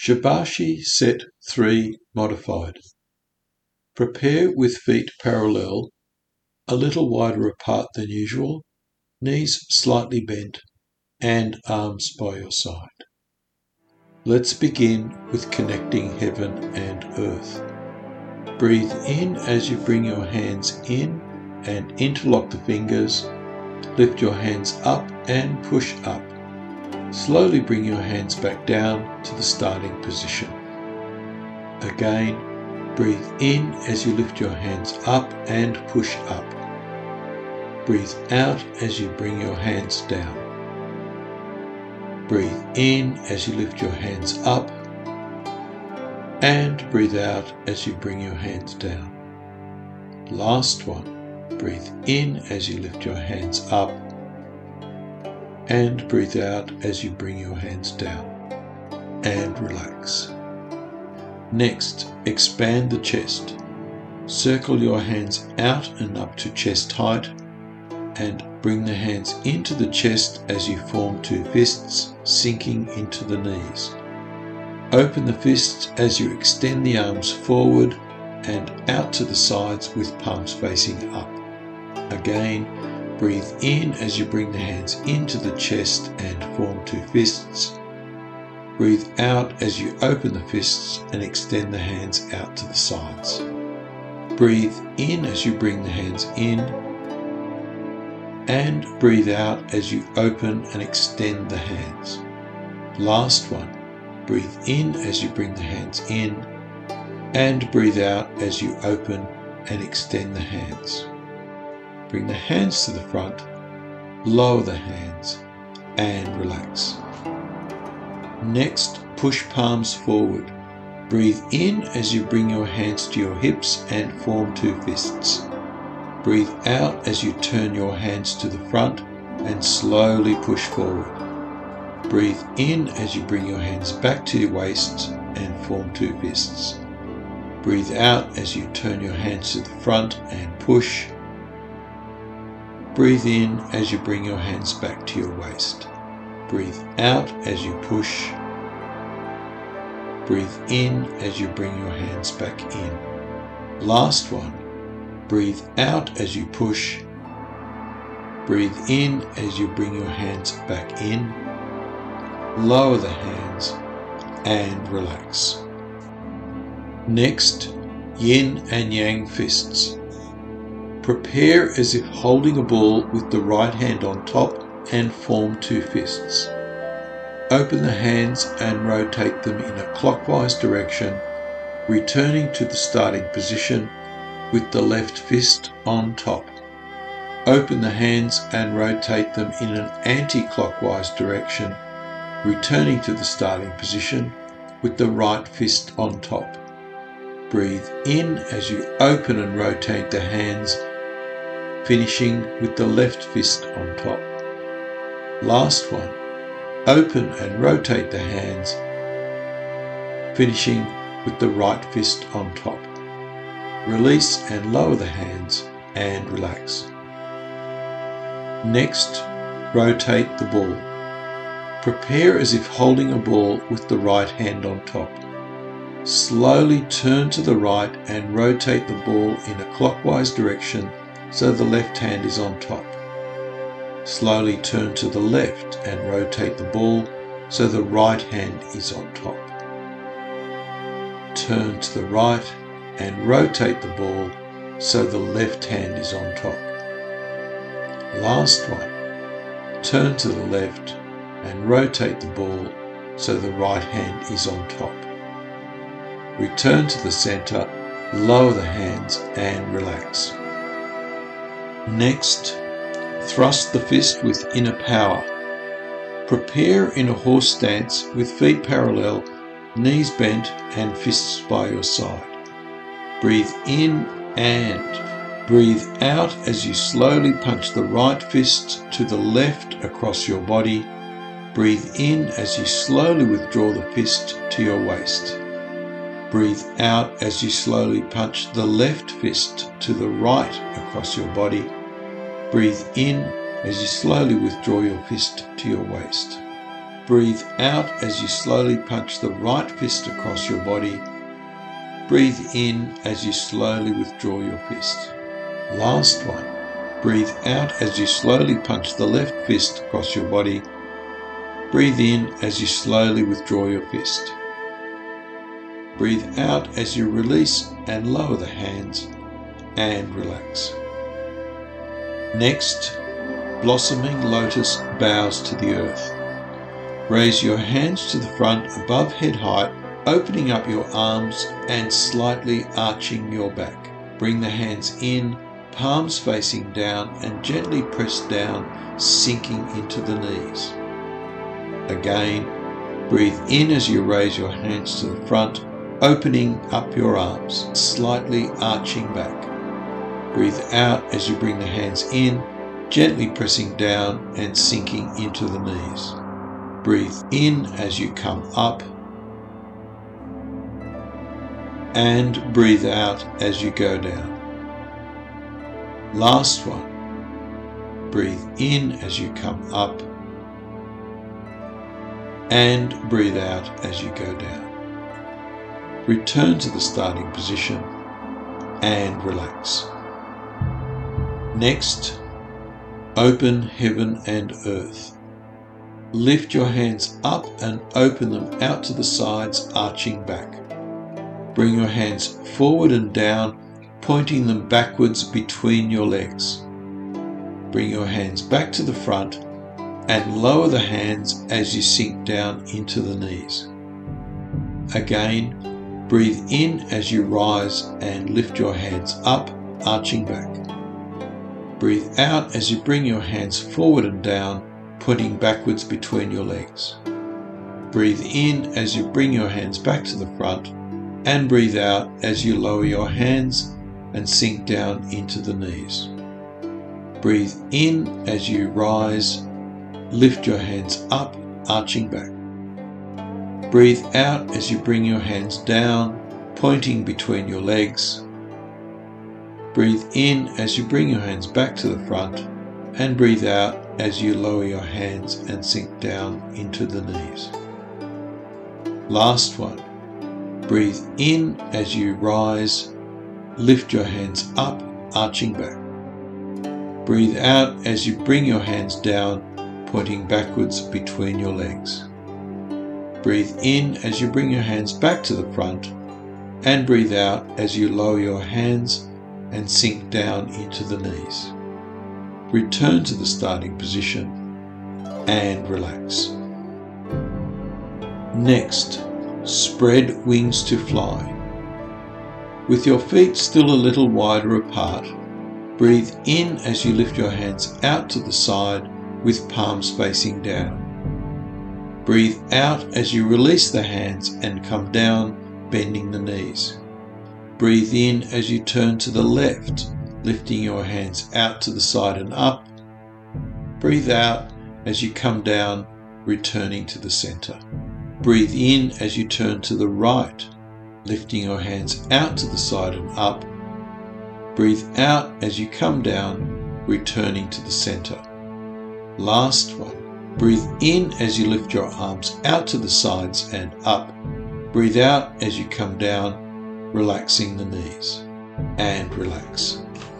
Shibashi Set 3 Modified. Prepare with feet parallel, a little wider apart than usual, knees slightly bent, and arms by your side. Let's begin with connecting heaven and earth. Breathe in as you bring your hands in and interlock the fingers. Lift your hands up and push up. Slowly bring your hands back down to the starting position. Again, breathe in as you lift your hands up and push up. Breathe out as you bring your hands down. Breathe in as you lift your hands up, and breathe out as you bring your hands down. Last one. Breathe in as you lift your hands up, and breathe out as you bring your hands down, and relax. Next, expand the chest. Circle your hands out and up to chest height, and bring the hands into the chest as you form two fists, sinking into the knees. Open the fists as you extend the arms forward and out to the sides with palms facing up. Again, breathe in as you bring the hands into the chest and form two fists. Breathe out as you open the fists and extend the hands out to the sides. Breathe in as you bring the hands in, and breathe out as you open and extend the hands. Last one. Breathe in as you bring the hands in, and breathe out as you open and extend the hands. Bring the hands to the front, lower the hands, and relax. Next, push palms forward. Breathe in as you bring your hands to your hips and form two fists. Breathe out as you turn your hands to the front and slowly push forward. Breathe in as you bring your hands back to your waists and form two fists. Breathe out as you turn your hands to the front and push. Breathe in as you bring your hands back to your waist. Breathe out as you push. Breathe in as you bring your hands back in. Last one. Breathe out as you push. Breathe in as you bring your hands back in. Lower the hands and relax. Next, yin and yang fists. Prepare as if holding a ball with the right hand on top and form two fists. Open the hands and rotate them in a clockwise direction, returning to the starting position with the left fist on top. Open the hands and rotate them in an anti-clockwise direction, returning to the starting position with the right fist on top. Breathe in as you open and rotate the hands, finishing with the left fist on top. Last one. Open and rotate the hands, finishing with the right fist on top. Release and lower the hands and relax. Next, rotate the ball. Prepare as if holding a ball with the right hand on top. Slowly turn to the right and rotate the ball in a clockwise direction so the left hand is on top. Slowly turn to the left and rotate the ball so the right hand is on top. Turn to the right and rotate the ball so the left hand is on top. Last one. Turn to the left and rotate the ball so the right hand is on top. Return to the center, lower the hands and relax. Next, thrust the fist with inner power. Prepare in a horse stance with feet parallel, knees bent and fists by your side. Breathe in and breathe out as you slowly punch the right fist to the left across your body. Breathe in as you slowly withdraw the fist to your waist. Breathe out as you slowly punch the left fist to the right across your body. Breathe in as you slowly withdraw your fist to your waist. Breathe out as you slowly punch the right fist across your body. Breathe in as you slowly withdraw your fist. Last one. Breathe out as you slowly punch the left fist across your body. Breathe in as you slowly withdraw your fist. Breathe out as you release and lower the hands and relax. Next, blossoming lotus bows to the earth. Raise your hands to the front above head height, opening up your arms and slightly arching your back. Bring the hands in, palms facing down, and gently press down, sinking into the knees. Again, breathe in as you raise your hands to the front, opening up your arms, slightly arching back. Breathe out as you bring the hands in, gently pressing down and sinking into the knees. Breathe in as you come up, and breathe out as you go down. Last one. Breathe in as you come up, and breathe out as you go down. Return to the starting position and relax. Next, open heaven and earth. Lift your hands up and open them out to the sides, arching back. Bring your hands forward and down, pointing them backwards between your legs. Bring your hands back to the front and lower the hands as you sink down into the knees. Again, breathe in as you rise and lift your hands up, arching back. Breathe out as you bring your hands forward and down, pointing backwards between your legs. Breathe in as you bring your hands back to the front, and breathe out as you lower your hands and sink down into the knees. Breathe in as you rise, lift your hands up, arching back. Breathe out as you bring your hands down, pointing between your legs. Breathe in as you bring your hands back to the front, and breathe out as you lower your hands and sink down into the knees. Last one. Breathe in as you rise, lift your hands up, arching back. Breathe out as you bring your hands down, pointing backwards between your legs. Breathe in as you bring your hands back to the front, and breathe out as you lower your hands and sink down into the knees. Return to the starting position and relax. Next, spread wings to fly. With your feet still a little wider apart, breathe in as you lift your hands out to the side with palms facing down. Breathe out as you release the hands and come down, bending the knees. Breathe in as you turn to the left, lifting your hands out to the side and up. Breathe out as you come down, returning to the center. Breathe in as you turn to the right, lifting your hands out to the side and up. Breathe out as you come down, returning to the center. Last one. Breathe in as you lift your arms out to the sides and up. Breathe out as you come down, relaxing the knees, and relax.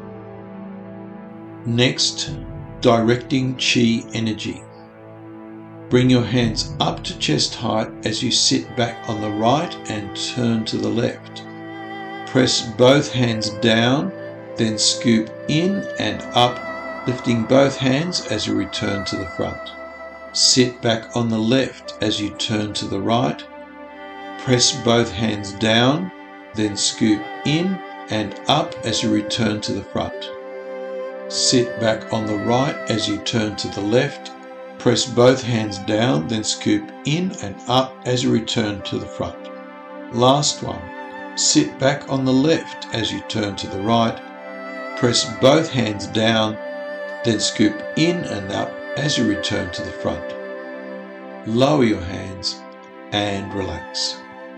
Next, directing Qi energy. Bring your hands up to chest height as you sit back on the right and turn to the left. Press both hands down, then scoop in and up, lifting both hands as you return to the front. Sit back on the left as you turn to the right. Press both hands down, then scoop in and up as you return to the front. Sit back on the right as you turn to the left. Press both hands down, then scoop in and up as you return to the front. Last one. Sit back on the left as you turn to the right. Press both hands down, then scoop in and up as you return to the front. Lower your hands and relax.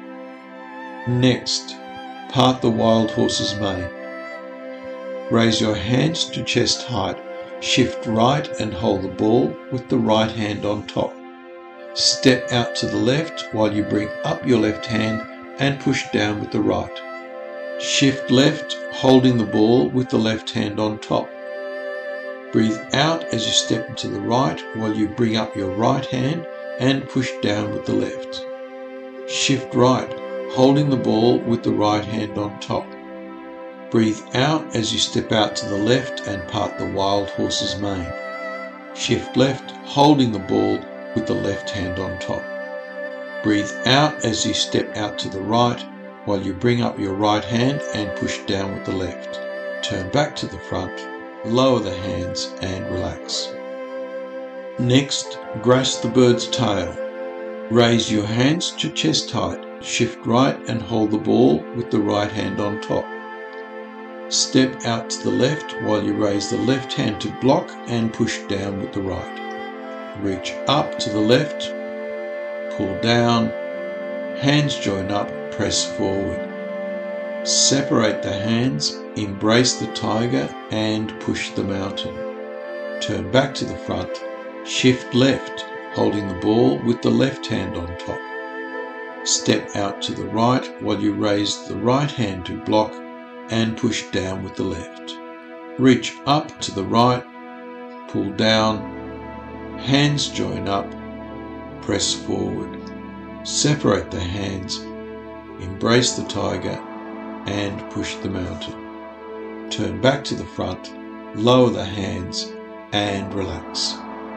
Next, part the wild horse's mane. Raise your hands to chest height. Shift right and hold the ball with the right hand on top. Step out to the left while you bring up your left hand and push down with the right. Shift left, holding the ball with the left hand on top. Breathe out as you step into the right while you bring up your right hand and push down with the left. Shift right, holding the ball with the right hand on top. Breathe out as you step out to the left and part the wild horse's mane. Shift left, holding the ball with the left hand on top. Breathe out as you step out to the right while you bring up your right hand and push down with the left. Turn back to the front, lower the hands and relax. Next, grasp the bird's tail. Raise your hands to chest height. Shift right and hold the ball with the right hand on top. Step out to the left while you raise the left hand to block and push down with the right. Reach up to the left, pull down, hands join up, press forward. Separate the hands, embrace the tiger and push the mountain. Turn back to the front, shift left, holding the ball with the left hand on top. Step out to the right while you raise the right hand to block and push down with the left. Reach up to the right, pull down, hands join up, press forward. Separate the hands, embrace the tiger and push the mountain. Turn back to the front, lower the hands and relax.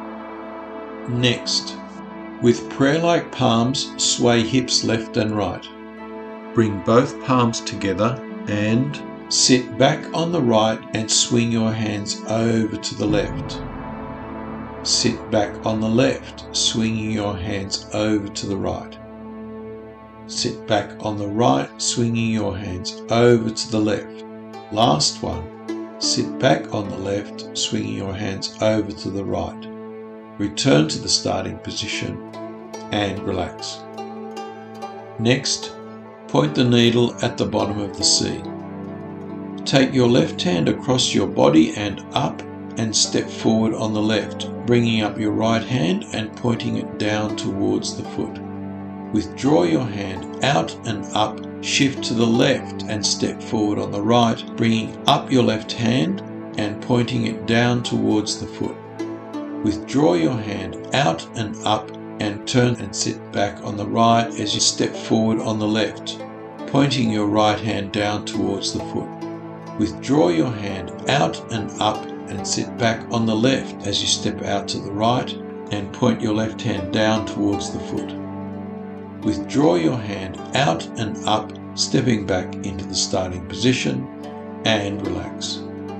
Next, with prayer-like palms, sway hips left and right. Bring both palms together and sit back on the right and swing your hands over to the left. Sit back on the left, swinging your hands over to the right. Sit back on the right, swinging your hands over to the left. Last one. Sit back on the left, swinging your hands over to the right. Return to the starting position and relax. Next, point the needle at the bottom of the C. Take your left hand across your body and up and step forward on the left, bringing up your right hand and pointing it down towards the foot. Withdraw your hand out and up, shift to the left and step forward on the right, bringing up your left hand and pointing it down towards the foot. Withdraw your hand out and up and turn and sit back on the right as you step forward on the left, pointing your right hand down towards the foot. Withdraw your hand out and up and sit back on the left as you step out to the right and point your left hand down towards the foot. Withdraw your hand out and up, stepping back into the starting position and relax.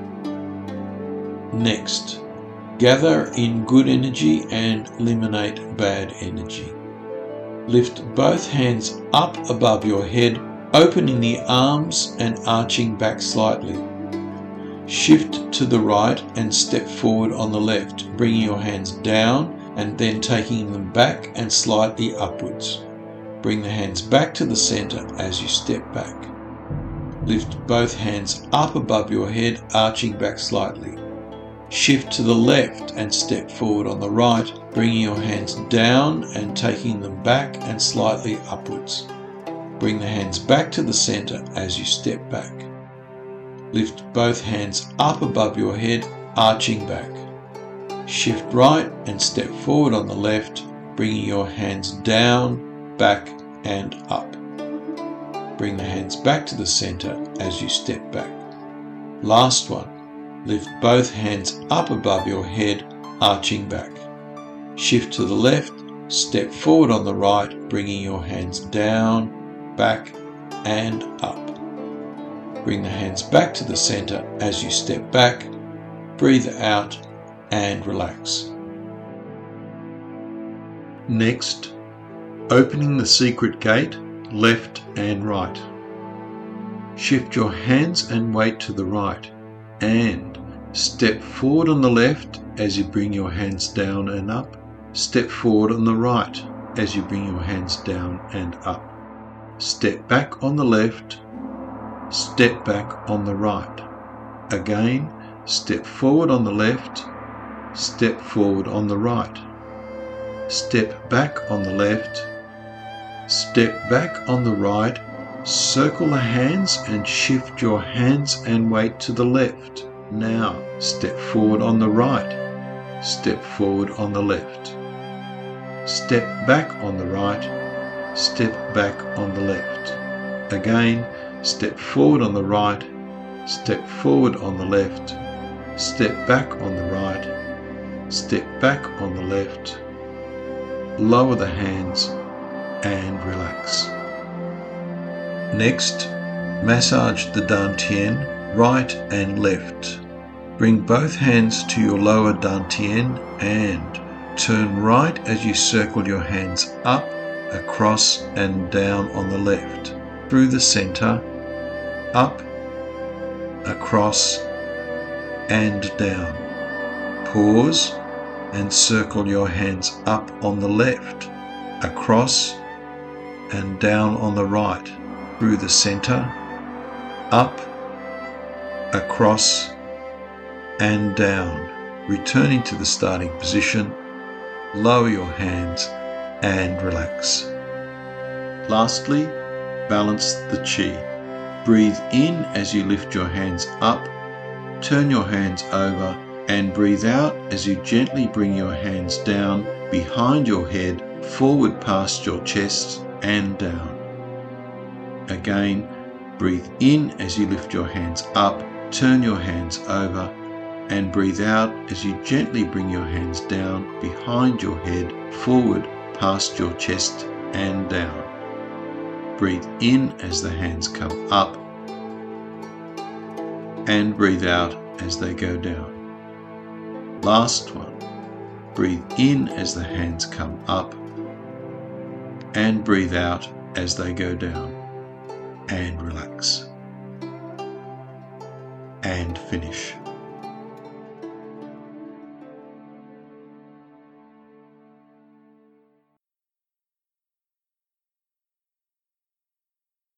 Next, gather in good energy and eliminate bad energy. Lift both hands up above your head, opening the arms and arching back slightly. Shift to the right and step forward on the left, bringing your hands down and then taking them back and slightly upwards. Bring the hands back to the center as you step back. Lift both hands up above your head, arching back slightly. Shift to the left and step forward on the right, bringing your hands down and taking them back and slightly upwards. Bring the hands back to the center as you step back. Lift both hands up above your head, arching back. Shift right and step forward on the left, bringing your hands down, back and up. Bring the hands back to the center as you step back. Last one. Lift both hands up above your head, arching back. Shift to the left, step forward on the right, bringing your hands down, back and up. Bring the hands back to the center as you step back. Breathe out and relax. Next, opening the secret gate, left and right. Shift your hands and weight to the right and step forward on the left as you bring your hands down and up. Step forward on the right as you bring your hands down and up. Step back on the left, step back on the right. Again, step forward on the left, step forward on the right. step back on the left, step back on the right, circle the hands and shift your hands and weight to the left. Now step forward on the right, step forward on the left, step back on the right, step back on the left. Again, step forward on the right, step forward on the left, step back on the right, step back on the left, lower the hands and relax. Next, massage the dantian right and left. Bring both hands to your lower dantian and turn right as you circle your hands up, across and down on the left, through the center, up, across and down. Pause and circle your hands up on the left, across and down on the right, through the center, up, across and down. Returning to the starting position, lower your hands and relax. Lastly, balance the chi. Breathe in as you lift your hands up, turn your hands over and breathe out as you gently bring your hands down behind your head, forward past your chest and down. Again, breathe in as you lift your hands up, turn your hands over and breathe out as you gently bring your hands down behind your head, forward past your chest and down. Breathe in as the hands come up and breathe out as they go down. Last one. Breathe in as the hands come up and breathe out as they go down. And relax. And finish.